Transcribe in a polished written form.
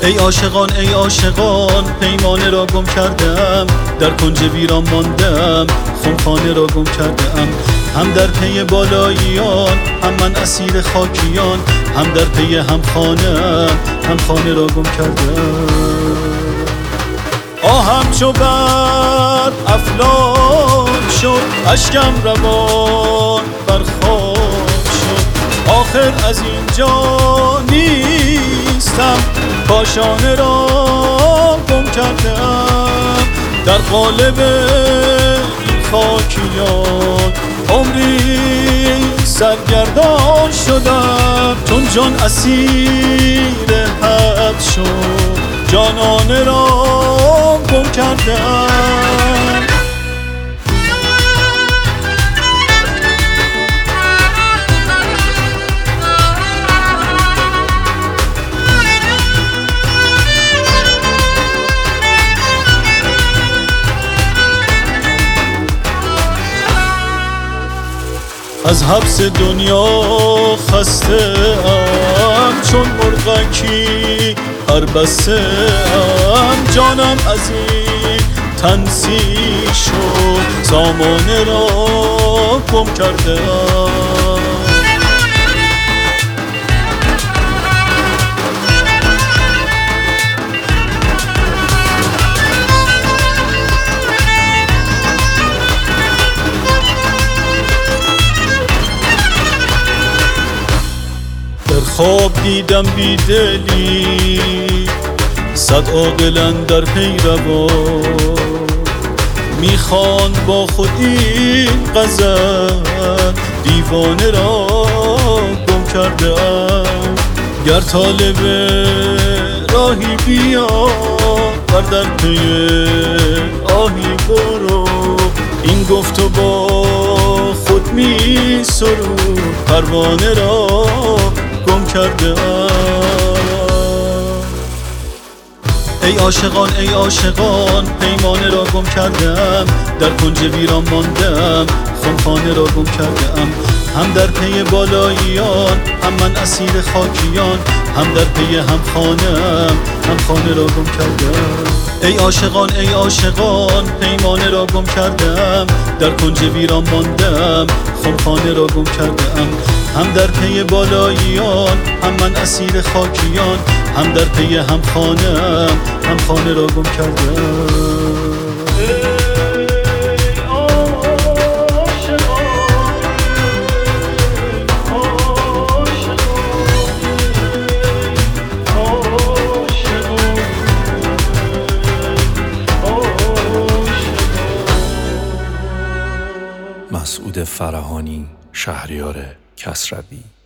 ای عاشقان ای عاشقان، پیمانه را گم کردم، در کنج ویران ماندم، خمخانه را گم کردم. هم در پی بالاییان، هم من اسیر خاکیان، هم در پی هم خانه را گم کردم. آهم چو برق افلاک شد، اشکم روان بر خاک شد. آخر از اینجا نیستم، کاشانه را گم کردم. در قالب این خاکیان عمری سرگردان شدم، چون جان اسیر حد شد، جانانه را گم کردم. از حبس دنیا خسته ام، چون مرغکی پربسته ام. جانم از این تنسی شد، سامانه را گم کرده ام. خواب دیدم بیدلی، صد عاقل اندر پیروان، میخواند با خود این غزل، دیوانه را گم کردم. گر طالب راهی بیا، ور در پی آهی برو، این گفت و با خود می سرود، پروانه را گم کرده ام. ای عاشقان ای عاشقان، پیمانه را گم کردم، در کنج ویران ماندم، خمخانه را گم کردم. هم در پی بالاییان، هم من اسیر خاکیان، هم در پی هم خانه را گم کردم. ای عاشقان ای عاشقان، پیمانه را گم کردم، در کنج ویران ماندم، خمخانه را گم کردم. هم در پی بالاییان، هم من اسیر خاکیان، هم در پی هم خانه را گم کردم. مسعود فرهانی، شهریار کسروی.